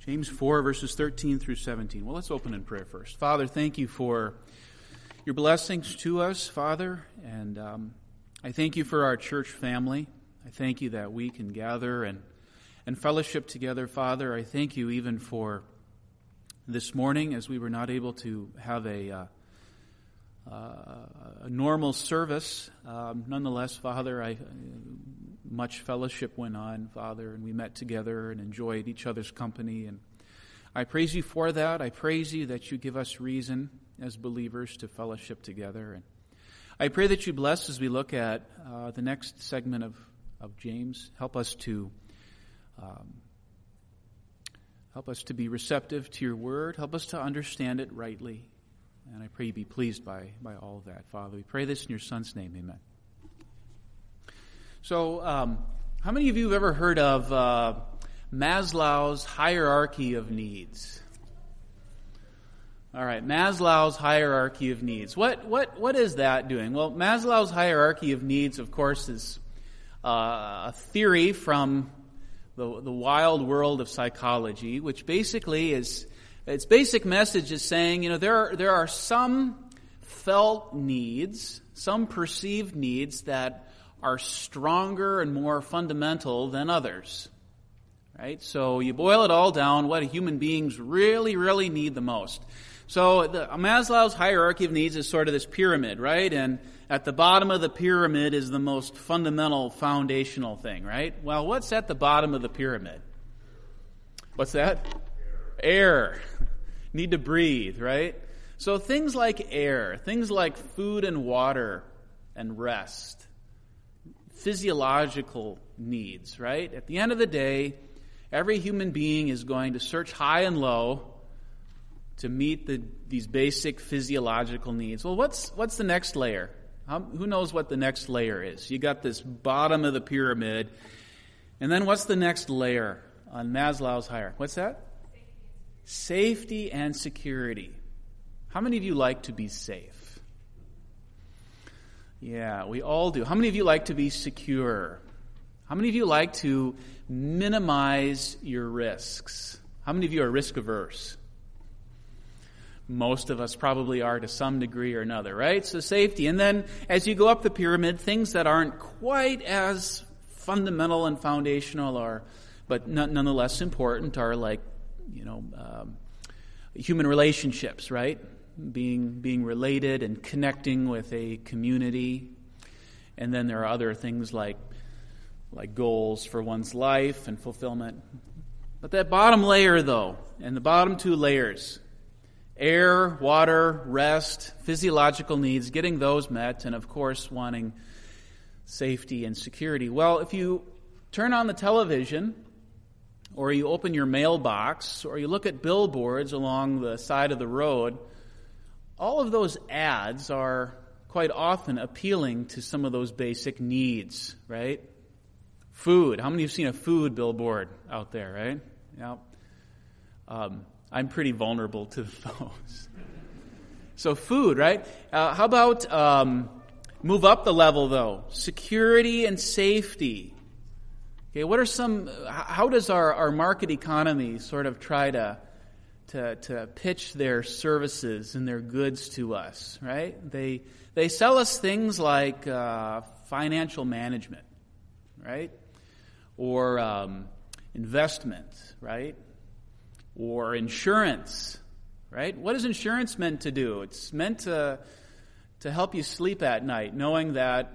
James 4, verses 13 through 17. Well, let's open in prayer first. Father, thank you for your blessings to us, Father, and I thank you for our church family. I thank you that we can gather and fellowship together, Father. I thank you even for this morning as we were not able to have a normal service. Nonetheless, Father, much fellowship went on, Father, and we met together and enjoyed each other's company. And I praise you for that. I praise you that you give us reason as believers to fellowship together. And I pray that you bless as we look at the next segment of James. Help us to be receptive to your word. Help us to understand it rightly. And I pray you be pleased by all of that, Father. We pray this in your Son's name. Amen. So, how many of you have ever heard of Maslow's hierarchy of needs? All right, Maslow's hierarchy of needs. What is that doing? Well, Maslow's hierarchy of needs, of course, is a theory from the wild world of psychology, which basically is, its basic message is saying, there are some felt needs, some perceived needs that are stronger and more fundamental than others. Right? So you boil it all down, what human beings really, really need the most. So Maslow's hierarchy of needs is sort of this pyramid, right? And at the bottom of the pyramid is the most fundamental, foundational thing, right? Well, what's at the bottom of the pyramid? What's that? Air. Need to breathe, right? So things like air, things like food and water and rest, physiological needs, right? At the end of the day, every human being is going to search high and low to meet these basic physiological needs. Well, what's the next layer? Who knows what the next layer is? You got this bottom of the pyramid, and then what's the next layer on Maslow's hierarchy? What's that? Safety and security. How many of you like to be safe? Yeah, we all do. How many of you like to be secure? How many of you like to minimize your risks? How many of you are risk averse? Most of us probably are to some degree or another, right? So safety. And then as you go up the pyramid, things that aren't quite as fundamental and foundational but nonetheless important are like, human relationships, right? Being related and connecting with a community. And then there are other things like goals for one's life and fulfillment. But that bottom layer, though, and the bottom two layers, air, water, rest, physiological needs, getting those met, and of course wanting safety and security. Well, if you turn on the television, or you open your mailbox, or you look at billboards along the side of the road, all of those ads are quite often appealing to some of those basic needs, right? Food. How many have seen a food billboard out there, right? Yeah. I'm pretty vulnerable to those. So food, right? How about move up the level, though? Security and safety. Okay, what are how does our market economy sort of try to pitch their services and their goods to us, right? They sell us things like financial management, right? Or investment, right? Or insurance, right? What is insurance meant to do? It's meant to help you sleep at night, knowing that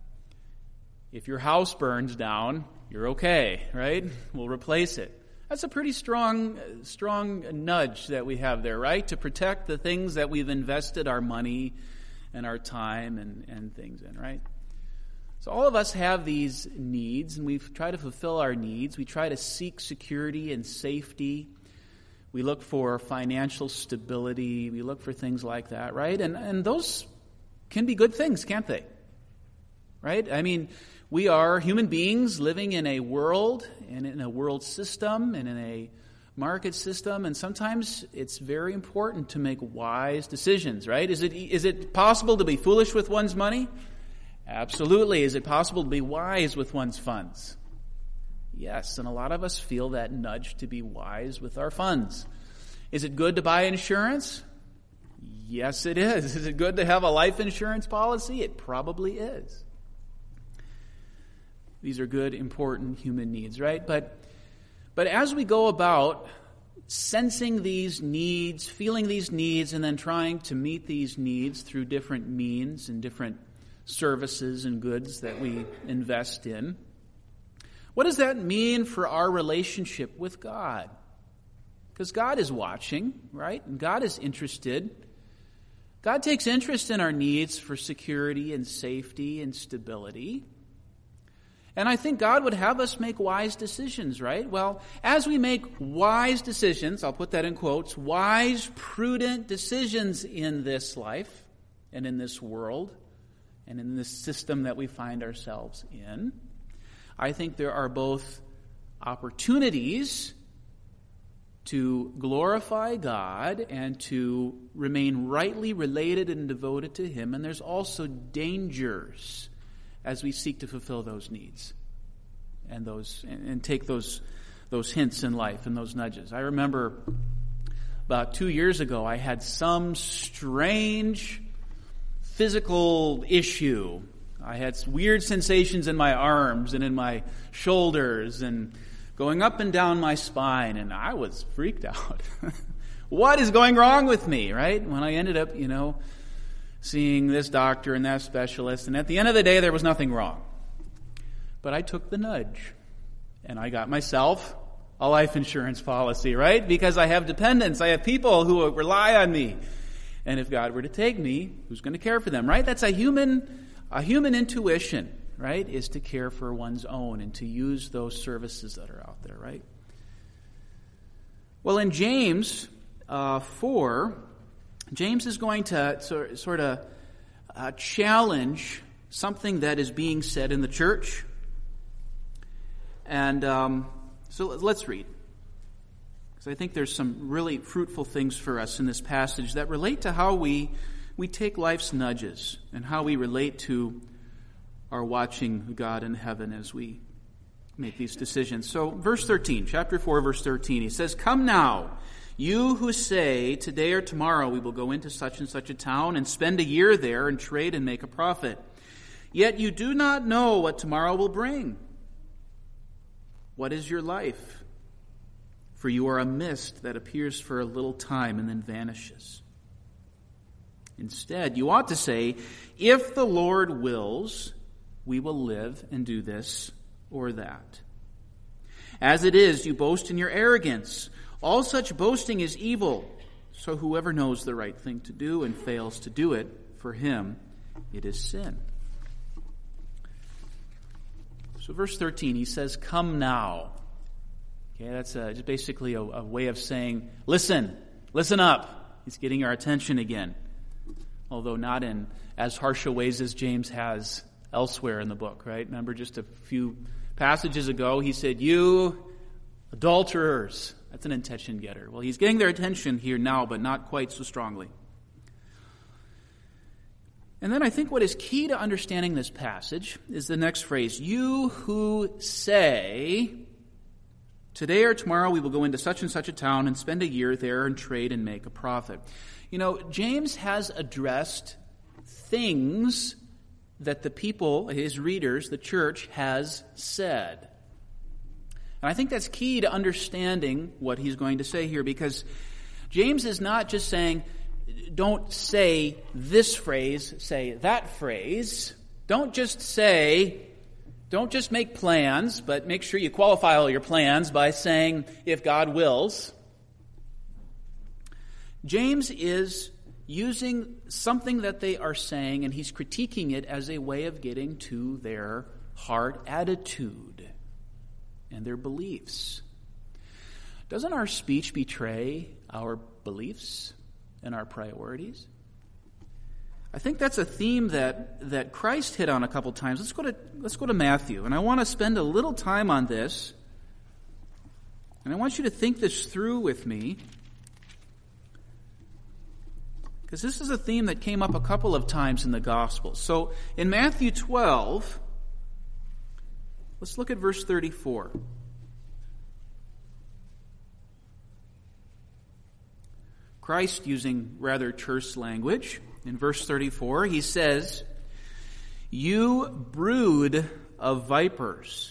if your house burns down, you're okay, right? We'll replace it. That's a pretty strong nudge that we have there, right? To protect the things that we've invested our money and our time and things in, right? So all of us have these needs, and we try to fulfill our needs. We try to seek security and safety. We look for financial stability. We look for things like that, right? And those can be good things, can't they? Right? I mean, we are human beings living in a world, and in a world system, and in a market system, and sometimes it's very important to make wise decisions, right? Is it possible to be foolish with one's money? Absolutely. Is it possible to be wise with one's funds? Yes, and a lot of us feel that nudge to be wise with our funds. Is it good to buy insurance? Yes, it is. Is it good to have a life insurance policy? It probably is. These are good, important human needs, right? But as we go about sensing these needs, feeling these needs, and then trying to meet these needs through different means and different services and goods that we invest in, what does that mean for our relationship with God? Because God is watching, right? And God is interested. God takes interest in our needs for security and safety and stability. And I think God would have us make wise decisions, right? Well, as we make wise decisions, I'll put that in quotes, wise, prudent decisions in this life and in this world and in this system that we find ourselves in, I think there are both opportunities to glorify God and to remain rightly related and devoted to Him, and there's also dangers as we seek to fulfill those needs and take those hints in life and those nudges. I remember about 2 years ago, I had some strange physical issue. I had weird sensations in my arms and in my shoulders and going up and down my spine, and I was freaked out. What is going wrong with me, right? When I ended up, seeing this doctor and that specialist, and at the end of the day, there was nothing wrong. But I took the nudge, and I got myself a life insurance policy, right? Because I have dependents. I have people who rely on me. And if God were to take me, who's going to care for them, right? That's a human intuition, right? Is to care for one's own and to use those services that are out there, right? Well, in James 4, James is going to sort of challenge something that is being said in the church. And so let's read. Because I think there's some really fruitful things for us in this passage that relate to how we take life's nudges and how we relate to our watching God in heaven as we make these decisions. So verse 13, chapter 4, verse 13, he says, "Come now, you who say, today or tomorrow we will go into such and such a town and spend a year there and trade and make a profit. Yet you do not know what tomorrow will bring. What is your life? For you are a mist that appears for a little time and then vanishes. Instead, you ought to say, if the Lord wills, we will live and do this or that. As it is, you boast in your arrogance. All such boasting is evil. So whoever knows the right thing to do and fails to do it, for him it is sin." So verse 13, he says, "Come now." Okay, that's just basically a way of saying, listen up. He's getting our attention again. Although not in as harsh a ways as James has elsewhere in the book, right? Remember just a few passages ago, he said, "You adulterers." That's an attention getter. Well, he's getting their attention here now, but not quite so strongly. And then I think what is key to understanding this passage is the next phrase, "You who say, today or tomorrow we will go into such and such a town and spend a year there and trade and make a profit." James has addressed things that the people, his readers, the church, has said. And I think that's key to understanding what he's going to say here, because James is not just saying, don't say this phrase, say that phrase. Don't just make plans, but make sure you qualify all your plans by saying, if God wills. James is using something that they are saying, and he's critiquing it as a way of getting to their heart attitude and their beliefs. Doesn't our speech betray our beliefs and our priorities? I think that's a theme that Christ hit on a couple times. Let's go to Matthew, and I want to spend a little time on this, and I want you to think this through with me, because this is a theme that came up a couple of times in the Gospels. So in Matthew 12, let's look at verse 34. Christ, using rather terse language, in verse 34, he says, "You brood of vipers,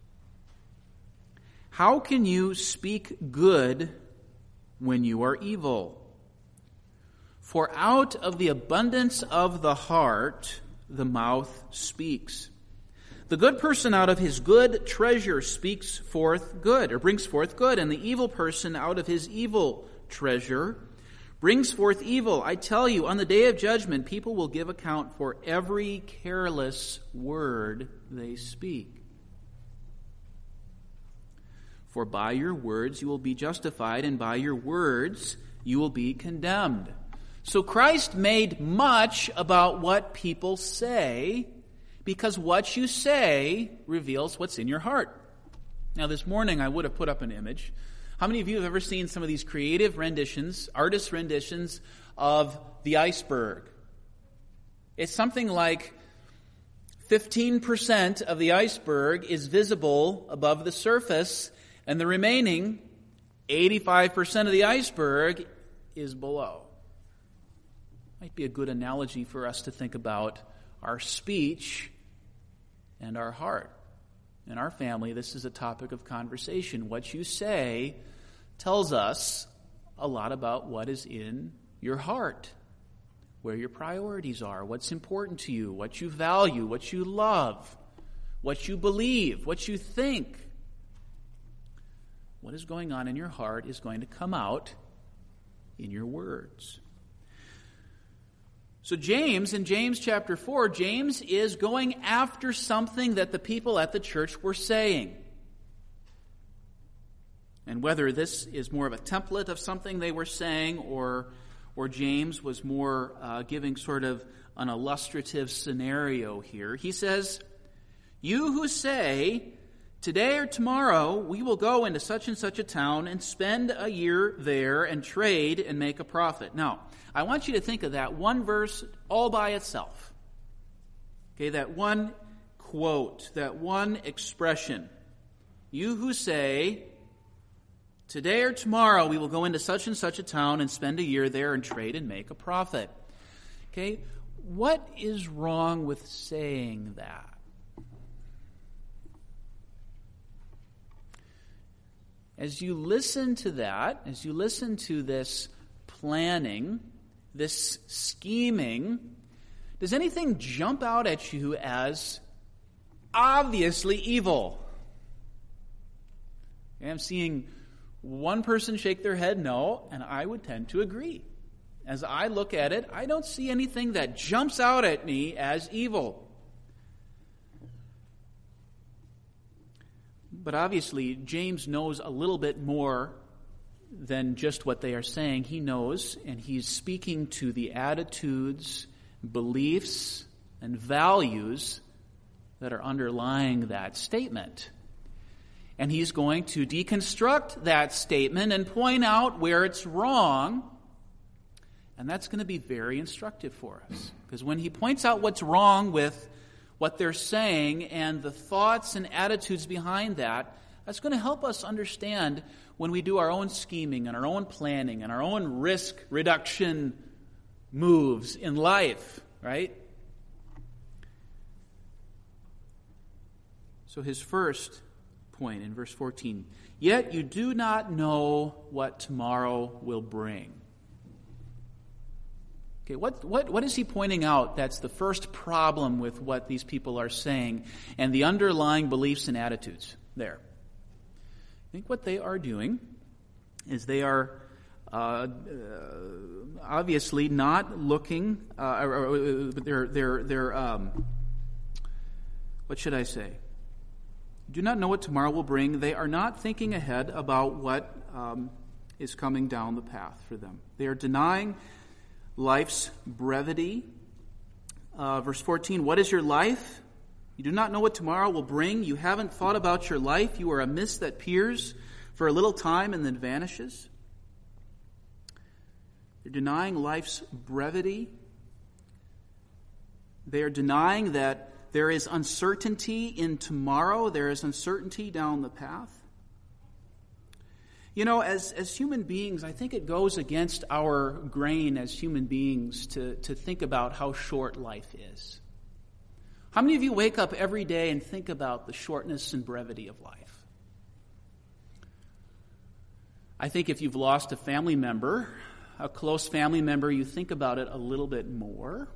how can you speak good when you are evil? For out of the abundance of the heart, the mouth speaks. The good person out of his good treasure speaks forth good, or brings forth good, and the evil person out of his evil treasure brings forth evil. I tell you, on the day of judgment, people will give account for every careless word they speak. For by your words you will be justified, and by your words you will be condemned." So Christ made much about what people say, because what you say reveals what's in your heart. Now this morning I would have put up an image. How many of you have ever seen some of these creative renditions, artist renditions of the iceberg? It's something like 15% of the iceberg is visible above the surface, and the remaining 85% of the iceberg is below. Might be a good analogy for us to think about our speech and our heart. In our family, this is a topic of conversation. What you say tells us a lot about what is in your heart, where your priorities are, what's important to you, what you value, what you love, what you believe, what you think. What is going on in your heart is going to come out in your words. So James, in James chapter 4, James is going after something that the people at the church were saying. And whether this is more of a template of something they were saying, or James was more giving sort of an illustrative scenario here, he says, "You who say, 'Today or tomorrow we will go into such and such a town and spend a year there and trade and make a profit.'" Now, I want you to think of that one verse all by itself. Okay, that one quote, that one expression. You who say, "Today or tomorrow we will go into such and such a town and spend a year there and trade and make a profit." Okay, what is wrong with saying that? As you listen to that, as you listen to this planning, this scheming, does anything jump out at you as obviously evil? I'm seeing one person shake their head no, and I would tend to agree. As I look at it, I don't see anything that jumps out at me as evil. But obviously, James knows a little bit more than just what they are saying. He knows, and he's speaking to the attitudes, beliefs, and values that are underlying that statement. And he's going to deconstruct that statement and point out where it's wrong. And that's going to be very instructive for us. Because when he points out what's wrong with what they're saying and the thoughts and attitudes behind that, that's going to help us understand when we do our own scheming and our own planning and our own risk reduction moves in life, right? So his first point in verse 14, "Yet you do not know what tomorrow will bring." Okay, what is he pointing out that's the first problem with what these people are saying and the underlying beliefs and attitudes there? I think what they are doing is they are obviously not looking, what should I say? Do not know what tomorrow will bring. They are not thinking ahead about what is coming down the path for them. They are denying life's brevity. Verse 14, "What is your life? You do not know what tomorrow will bring. You haven't thought about your life. You are a mist that appears for a little time and then vanishes." They're denying life's brevity. They are denying that there is uncertainty in tomorrow. There is uncertainty down the path. You know, as human beings, I think it goes against our grain as human beings to think about how short life is. How many of you wake up every day and think about the shortness and brevity of life? I think if you've lost a family member, a close family member, you think about it a little bit more.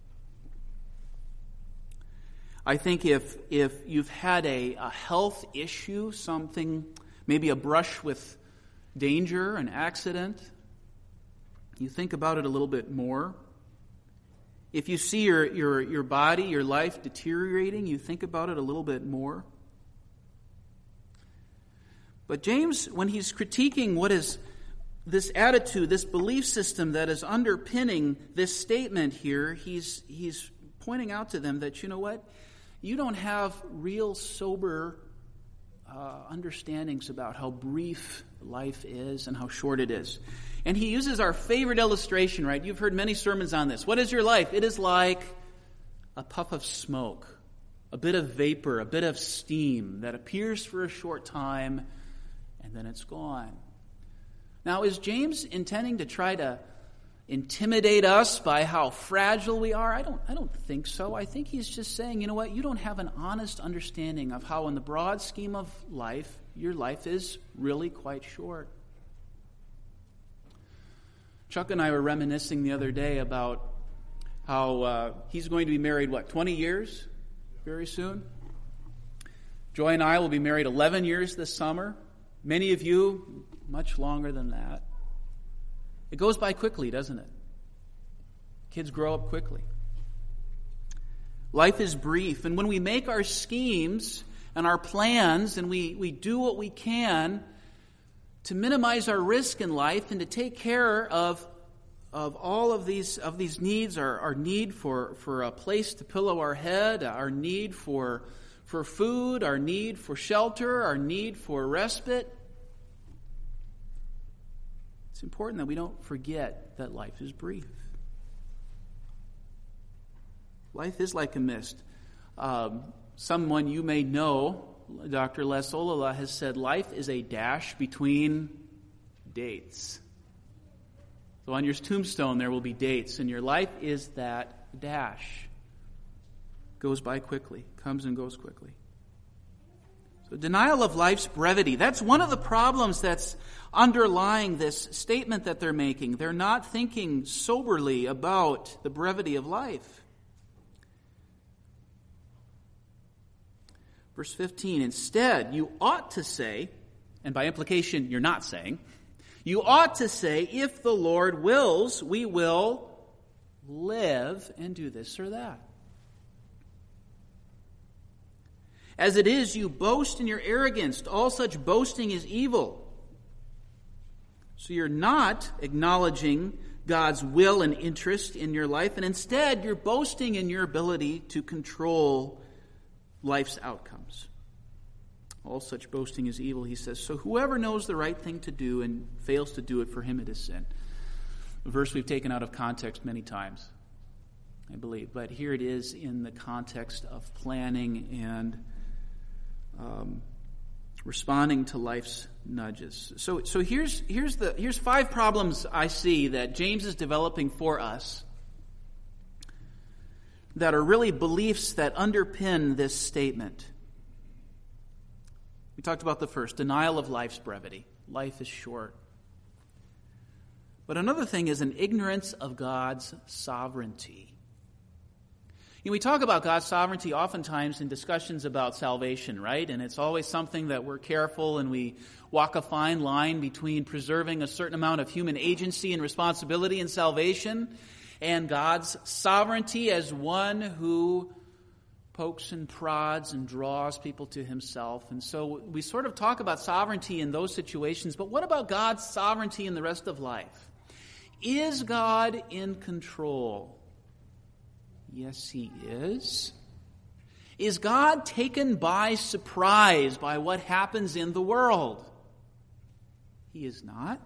I think if you've had a health issue, something, maybe a brush with danger, an accident, you think about it a little bit more. If you see your body, your life deteriorating, you think about it a little bit more. But James, when he's critiquing what is this attitude, this belief system that is underpinning this statement here, he's pointing out to them that, you know what? You don't have real sober understandings about how brief life is and how short it is. And he uses our favorite illustration, right? You've heard many sermons on this. What is your life? It is like a puff of smoke, a bit of vapor, a bit of steam that appears for a short time and then it's gone. Now, is James intending to try to intimidate us by how fragile we are? I don't think so. I think he's just saying, you know what, you don't have an honest understanding of how in the broad scheme of life, your life is really quite short. Chuck and I were reminiscing the other day about how he's going to be married, 20 years very soon? Joy and I will be married 11 years this summer. Many of you, much longer than that. It goes by quickly, doesn't it? Kids grow up quickly. Life is brief, and when we make our schemes and our plans and we do what we can to minimize our risk in life and to take care of all of these needs, our need for a place to pillow our head, our need for food, our need for shelter, our need for respite. It's important that we don't forget that life is brief. Life is like a mist. Someone you may know, Dr. Les Olala, has said life is a dash between dates. So on your tombstone there will be dates, and your life is that dash. Goes by quickly, comes and goes quickly. So denial of life's brevity, that's one of the problems that's underlying this statement that they're making. They're not thinking soberly about the brevity of life. Verse 15, instead, you ought to say, and by implication you're not saying, you ought to say, if the Lord wills, we will live and do this or that. As it is, you boast in your arrogance. All such boasting is evil. So you're not acknowledging God's will and interest in your life, and instead you're boasting in your ability to control life's outcomes. All such boasting is evil, he says. So whoever knows the right thing to do and fails to do it, for him it is sin. A verse we've taken out of context many times, I believe. But here it is in the context of planning and responding to life's nudges. So here's 5 problems I see that James is developing for us that are really beliefs that underpin this statement. We talked about the first, denial of life's brevity. Life is short. But another thing is an ignorance of God's sovereignty. You know, we talk about God's sovereignty oftentimes in discussions about salvation, right? And it's always something that we're careful and we walk a fine line between preserving a certain amount of human agency and responsibility in salvation and God's sovereignty as one who pokes and prods and draws people to himself. And so we sort of talk about sovereignty in those situations, but what about God's sovereignty in the rest of life? Is God in control? Yes, he is. Is God taken by surprise by what happens in the world? He is not.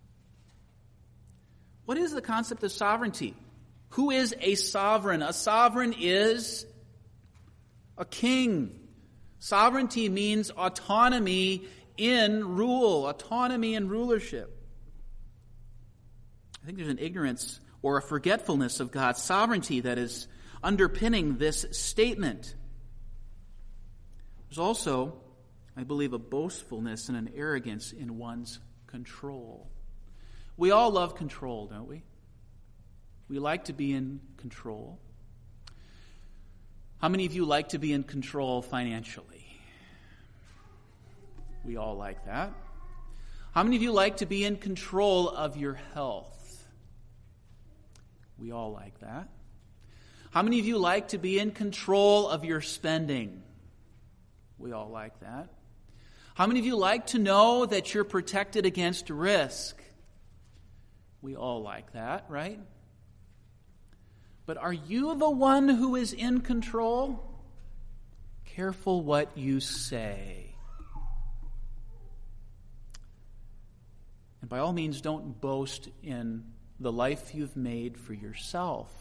What is the concept of sovereignty? Who is a sovereign? A sovereign is a king. Sovereignty means autonomy in rule, autonomy and rulership. I think there's an ignorance or a forgetfulness of God's sovereignty that is underpinning this statement. There's also, I believe, a boastfulness and an arrogance in one's control. We all love control, don't we? We like to be in control. How many of you like to be in control financially? We all like that. How many of you like to be in control of your health? We all like that. How many of you like to be in control of your spending? We all like that. How many of you like to know that you're protected against risk? We all like that, right? But are you the one who is in control? Careful what you say. And by all means, don't boast in the life you've made for yourself.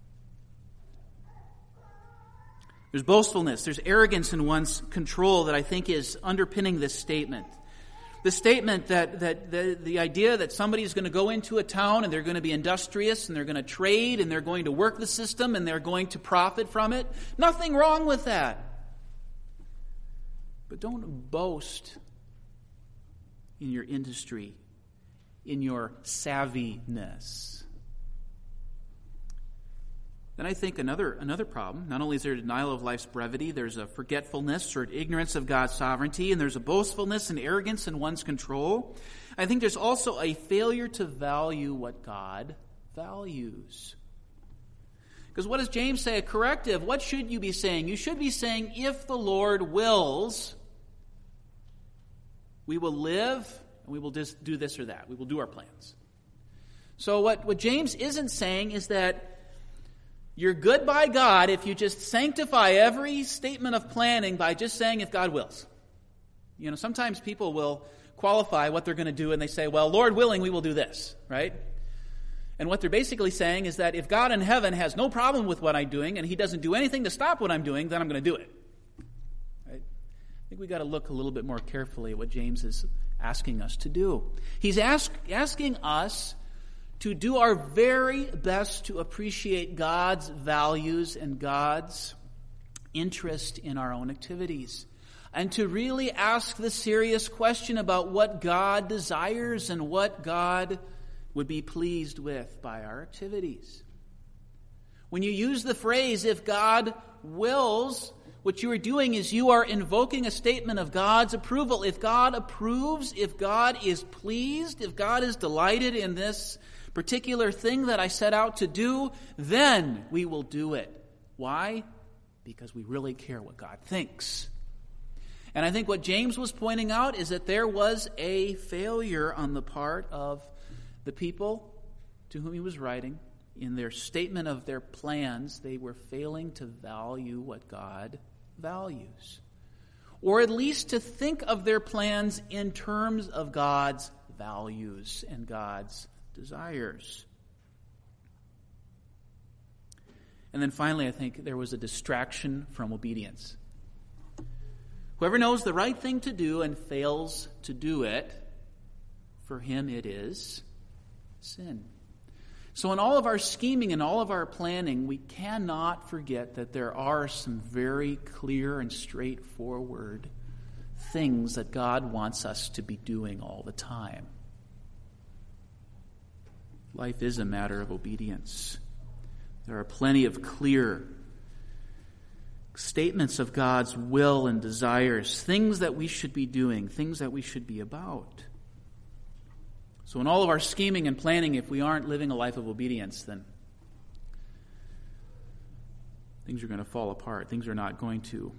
There's boastfulness, there's arrogance in one's control that I think is underpinning this statement. The statement that the idea that somebody is going to go into a town and they're going to be industrious and they're going to trade and they're going to work the system and they're going to profit from it. Nothing wrong with that. But don't boast in your industry, in your savviness. Then I think another problem, not only is there a denial of life's brevity, there's a forgetfulness or ignorance of God's sovereignty, and there's a boastfulness and arrogance in one's control. I think there's also a failure to value what God values. Because what does James say? A corrective. What should you be saying? You should be saying, if the Lord wills, we will live and we will just do this or that. We will do our plans. So what James isn't saying is that you're good by God if you just sanctify every statement of planning by just saying if God wills. You know, sometimes people will qualify what they're going to do and they say, well, Lord willing, we will do this, right? And what they're basically saying is that if God in heaven has no problem with what I'm doing and he doesn't do anything to stop what I'm doing, then I'm going to do it. Right? I think we've got to look a little bit more carefully at what James is asking us to do. He's asking us to do our very best to appreciate God's values and God's interest in our own activities. And to really ask the serious question about what God desires and what God would be pleased with by our activities. When you use the phrase, if God wills, what you are doing is you are invoking a statement of God's approval. If God approves, if God is pleased, if God is delighted in this particular thing that I set out to do, then we will do it. Why? Because we really care what God thinks. And I think what James was pointing out is that there was a failure on the part of the people to whom he was writing. In their statement of their plans, they were failing to value what God values. Or at least to think of their plans in terms of God's values and God's desires. And then finally, I think there was a distraction from obedience. Whoever knows the right thing to do and fails to do it, for him it is sin. So in all of our scheming and all of our planning, we cannot forget that there are some very clear and straightforward things that God wants us to be doing all the time. Life is a matter of obedience. There are plenty of clear statements of God's will and desires, things that we should be doing, things that we should be about. So in all of our scheming and planning, if we aren't living a life of obedience, then things are going to fall apart. Things are not going to,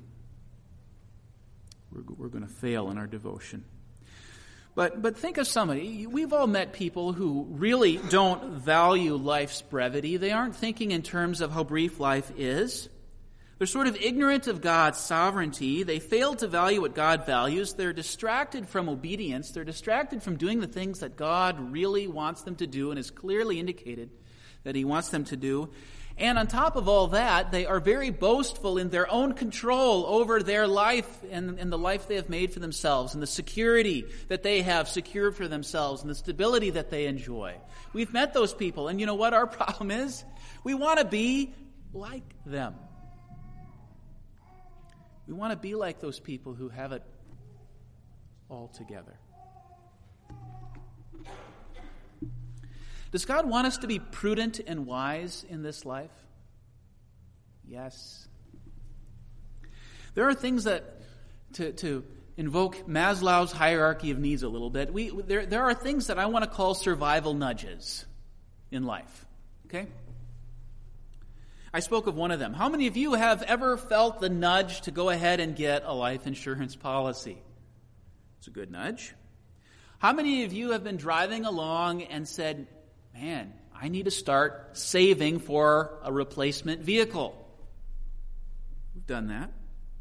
we're going to fail in our devotion. But think of somebody. We've all met people who really don't value life's brevity. They aren't thinking in terms of how brief life is. They're sort of ignorant of God's sovereignty. They fail to value what God values. They're distracted from obedience. They're distracted from doing the things that God really wants them to do and has clearly indicated that he wants them to do. And on top of all that, they are very boastful in their own control over their life and the life they have made for themselves and the security that they have secured for themselves and the stability that they enjoy. We've met those people, and you know what our problem is? We want to be like them. We want to be like those people who have it all together. Does God want us to be prudent and wise in this life? Yes. There are things that, to invoke Maslow's hierarchy of needs a little bit, there are things that I want to call survival nudges in life. Okay? I spoke of one of them. How many of you have ever felt the nudge to go ahead and get a life insurance policy? It's a good nudge. How many of you have been driving along and said, man, I need to start saving for a replacement vehicle? We've done that.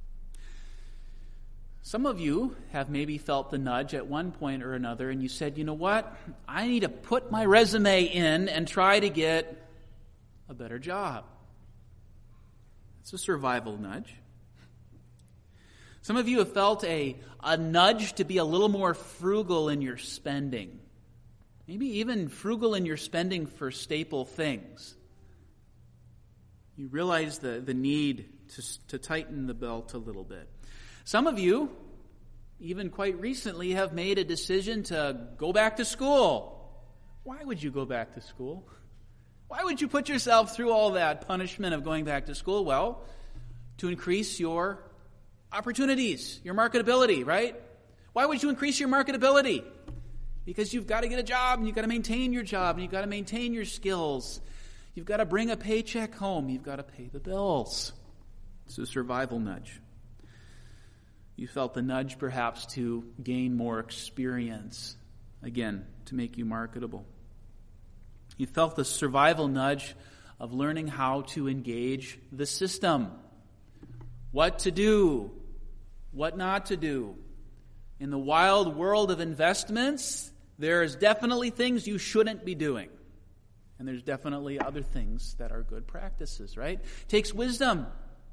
Some of you have maybe felt the nudge at one point or another, and you said, you know what? I need to put my resume in and try to get a better job. It's a survival nudge. Some of you have felt a nudge to be a little more frugal in your spending. Maybe even frugal in your spending for staple things. You realize the need to tighten the belt a little bit. Some of you, even quite recently, have made a decision to go back to school. Why would you go back to school? Why would you put yourself through all that punishment of going back to school? Well, to increase your opportunities, your marketability, right? Why would you increase your marketability? Because you've got to get a job, and you've got to maintain your job, and you've got to maintain your skills. You've got to bring a paycheck home. You've got to pay the bills. It's a survival nudge. You felt the nudge perhaps to gain more experience, again, to make you marketable. You felt the survival nudge of learning how to engage the system. What to do, what not to do. In the wild world of investments, there's definitely things you shouldn't be doing. And there's definitely other things that are good practices, right? It takes wisdom.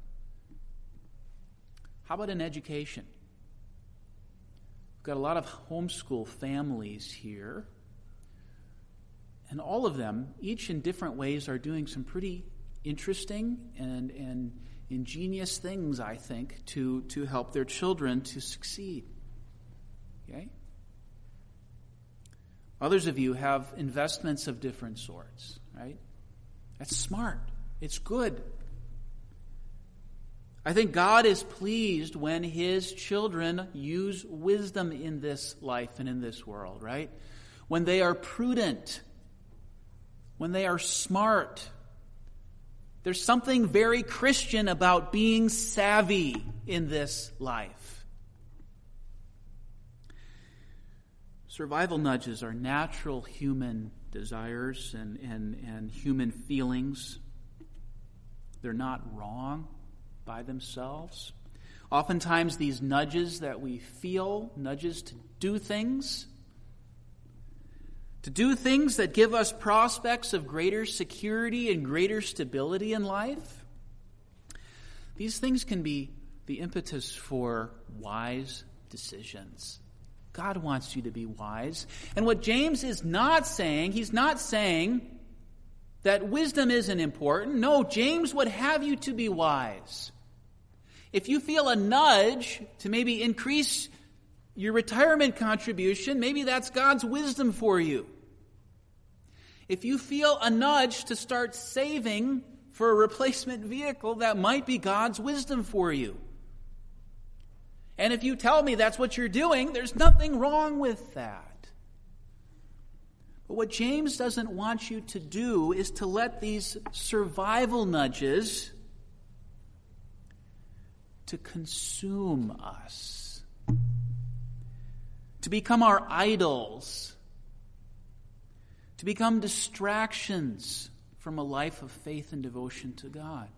How about in education? We've got a lot of homeschool families here. And all of them, each in different ways, are doing some pretty interesting and ingenious things, I think, to help their children to succeed. Okay? Others of you have investments of different sorts, right? That's smart. It's good. I think God is pleased when His children use wisdom in this life and in this world, right? When they are prudent, when they are smart. There's something very Christian about being savvy in this life. Survival nudges are natural human desires and human feelings. They're not wrong by themselves. Oftentimes these nudges that we feel, nudges to do things that give us prospects of greater security and greater stability in life, these things can be the impetus for wise decisions. God wants you to be wise. And what James is not saying, he's not saying that wisdom isn't important. No, James would have you to be wise. If you feel a nudge to maybe increase your retirement contribution, maybe that's God's wisdom for you. If you feel a nudge to start saving for a replacement vehicle, that might be God's wisdom for you. And if you tell me that's what you're doing, there's nothing wrong with that. But what James doesn't want you to do is to let these survival nudges to consume us, to become our idols, to become distractions from a life of faith and devotion to God.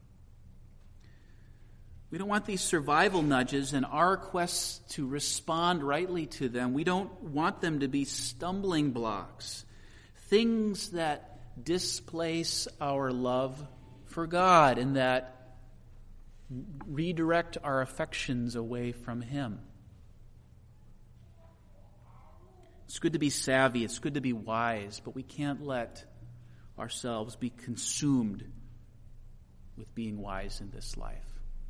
We don't want these survival nudges and our quests to respond rightly to them. We don't want them to be stumbling blocks, things that displace our love for God and that redirect our affections away from Him. It's good to be savvy, it's good to be wise, but we can't let ourselves be consumed with being wise in this life.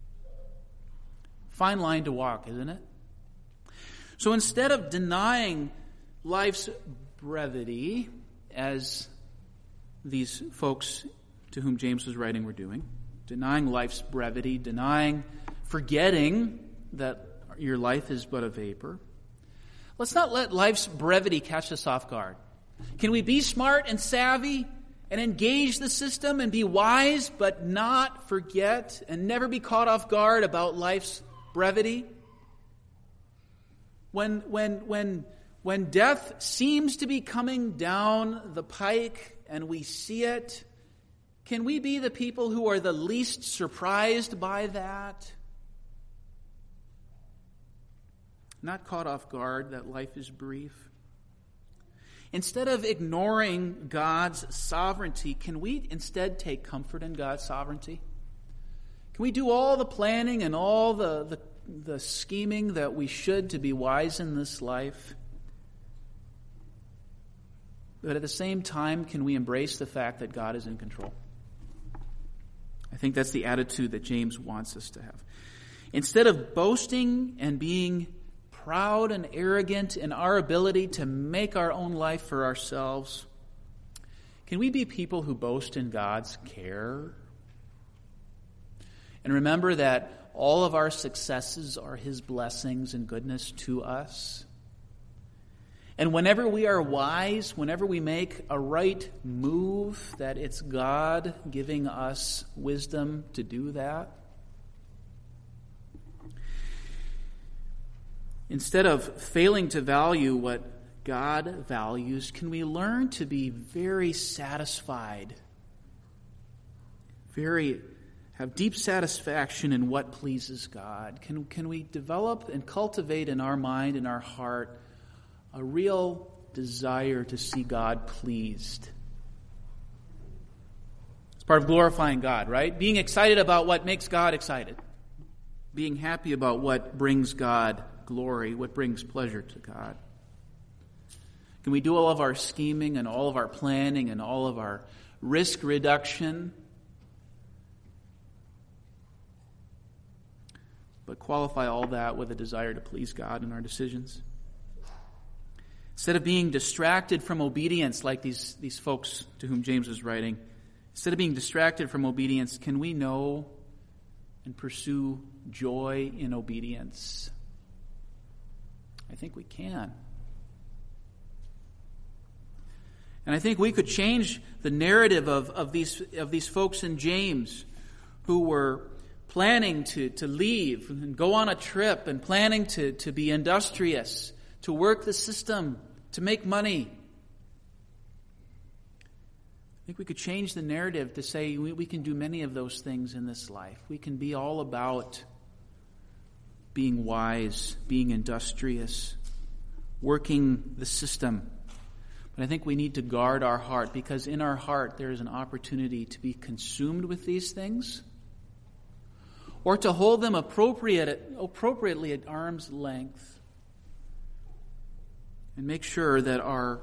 Fine line to walk, isn't it? So instead of denying life's brevity, as these folks to whom James was writing were doing, denying life's brevity, forgetting that your life is but a vapor, let's not let life's brevity catch us off guard. Can we be smart and savvy and engage the system and be wise, but not forget and never be caught off guard about life's brevity? When death seems to be coming down the pike and we see it, can we be the people who are the least surprised by that? Not caught off guard that life is brief. Instead of ignoring God's sovereignty, can we instead take comfort in God's sovereignty? Can we do all the planning and all the scheming that we should to be wise in this life? But at the same time, can we embrace the fact that God is in control? I think that's the attitude that James wants us to have. Instead of boasting and being proud and arrogant in our ability to make our own life for ourselves, can we be people who boast in God's care? And remember that all of our successes are His blessings and goodness to us. And whenever we are wise, whenever we make a right move, that it's God giving us wisdom to do that. Instead of failing to value what God values, can we learn to be very satisfied, have deep satisfaction in what pleases God? Can we develop and cultivate in our mind and our heart a real desire to see God pleased? It's part of glorifying God, right? Being excited about what makes God excited. Being happy about what brings God glory, what brings pleasure to God. Can we do all of our scheming and all of our planning and all of our risk reduction, but qualify all that with a desire to please God in our decisions? Instead of being distracted from obedience like these folks to whom James was writing, instead of being distracted from obedience, can we know and pursue joy in obedience? I think we can. And I think we could change the narrative of these folks in James who were planning to leave and go on a trip and planning to be industrious, to work the system, to make money. I think we could change the narrative to say we can do many of those things in this life. We can be all about being wise, being industrious, working the system. But I think we need to guard our heart, because in our heart there is an opportunity to be consumed with these things or to hold them appropriately at arm's length and make sure that our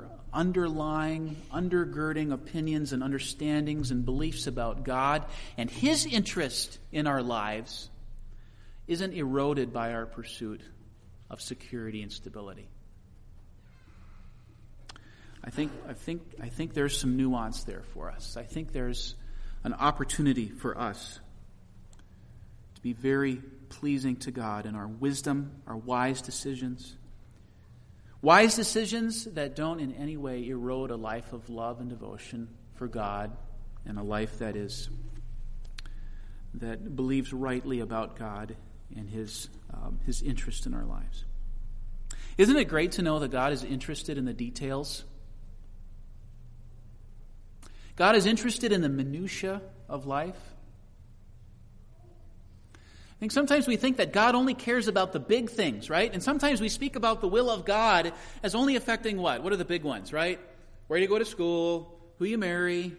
undergirding opinions and understandings and beliefs about God and His interest in our lives isn't eroded by our pursuit of security and stability. I think there's some nuance there for us. I think there's an opportunity for us to be very pleasing to God in our wisdom, our wise decisions. Wise decisions that don't in any way erode a life of love and devotion for God, and a life that believes rightly about God and His interest in our lives. Isn't it great to know that God is interested in the details? God is interested in the minutia of life. I think sometimes we think that God only cares about the big things, right? And sometimes we speak about the will of God as only affecting what? What are the big ones, right? Where do you go to school? who you marry,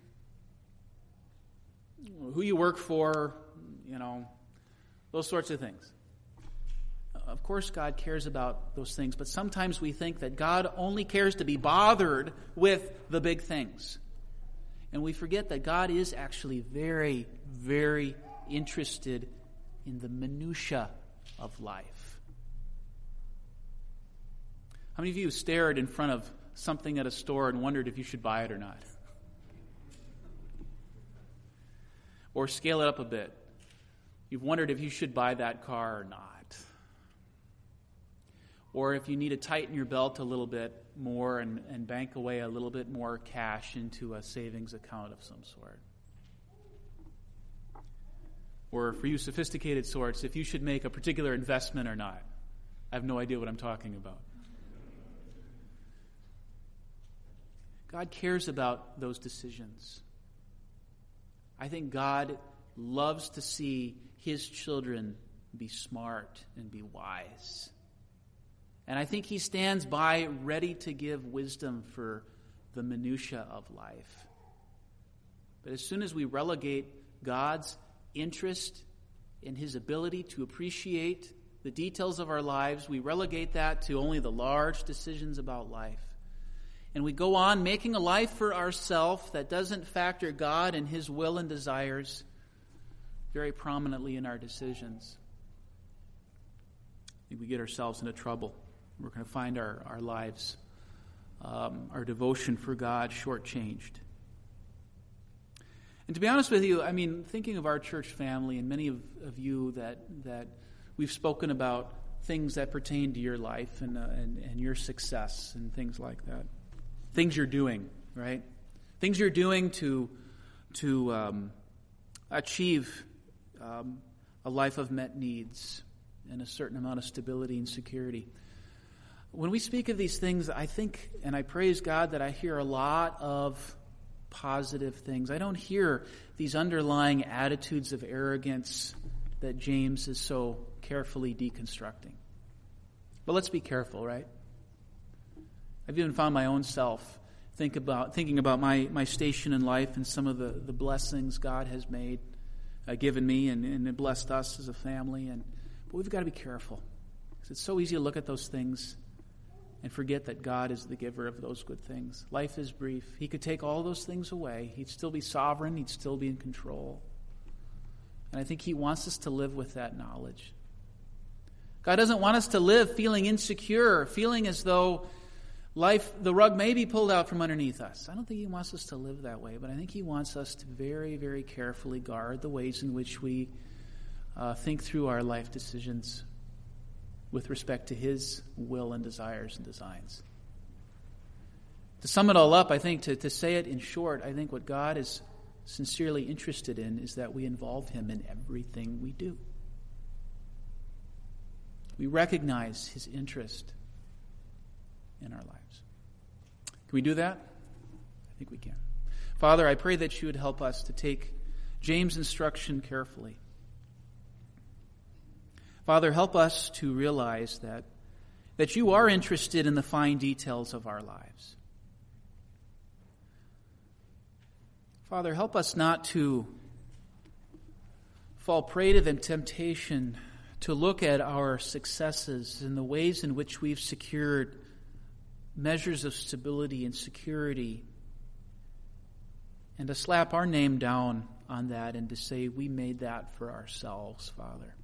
who you work for, those sorts of things. Of course, God cares about those things, but sometimes we think that God only cares to be bothered with the big things. And we forget that God is actually very, very interested in the minutia of life. How many of you stared in front of something at a store and wondered if you should buy it or not? Or scale it up a bit. You've wondered if you should buy that car or not. Or if you need to tighten your belt a little bit more and bank away a little bit more cash into a savings account of some sort. Or for you sophisticated sorts, if you should make a particular investment or not. I have no idea what I'm talking about. God cares about those decisions. I think God loves to see his children be smart and be wise. And I think he stands by ready to give wisdom for the minutia of life. But as soon as we relegate God's interest in his ability to appreciate the details of our lives, we relegate that to only the large decisions about life. And we go on making a life for ourselves that doesn't factor God and his will and desires very prominently in our decisions. I think we get ourselves into trouble. We're going to find our lives, our devotion for God shortchanged. And to be honest with you, thinking of our church family and many of you that we've spoken about things that pertain to your life and your success and things like that. Things you're doing, right? Things you're doing to achieve a life of met needs and a certain amount of stability and security. When we speak of these things, I think, and I praise God that I hear a lot of positive things. I don't hear these underlying attitudes of arrogance that James is so carefully deconstructing. But let's be careful, right? I've even found my own self thinking about my station in life and some of the blessings God has given me and blessed us as a family. But we've got to be careful, because it's so easy to look at those things and forget that God is the giver of those good things. Life is brief. He could take all those things away. He'd still be sovereign. He'd still be in control. And I think he wants us to live with that knowledge. God doesn't want us to live feeling insecure, feeling as though the rug may be pulled out from underneath us. I don't think he wants us to live that way, but I think he wants us to very, very carefully guard the ways in which we think through our life decisions with respect to his will and desires and designs. To sum it all up, I think, to say it in short, I think what God is sincerely interested in is that we involve him in everything we do. We recognize his interest in our lives. Can we do that? I think we can. Father, I pray that you would help us to take James' instruction carefully. Father, help us to realize that you are interested in the fine details of our lives. Father, help us not to fall prey to the temptation to look at our successes and the ways in which we've secured measures of stability and security, and to slap our name down on that and to say we made that for ourselves, Father.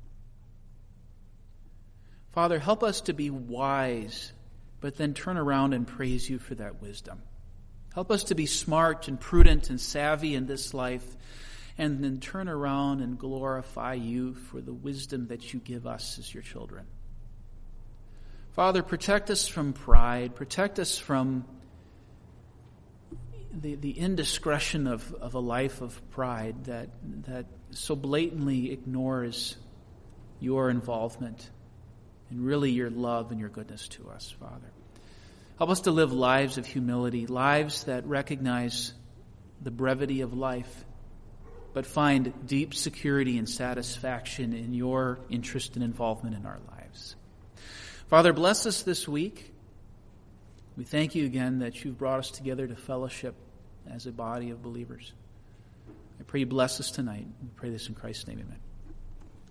Father, help us to be wise, but then turn around and praise you for that wisdom. Help us to be smart and prudent and savvy in this life, and then turn around and glorify you for the wisdom that you give us as your children. Father, protect us from pride. Protect us from the indiscretion of a life of pride that so blatantly ignores your involvement and really your love and your goodness to us, Father. Help us to live lives of humility, lives that recognize the brevity of life, but find deep security and satisfaction in your interest and involvement in our lives. Father, bless us this week. We thank you again that you've brought us together to fellowship as a body of believers. I pray you bless us tonight. We pray this in Christ's name, amen.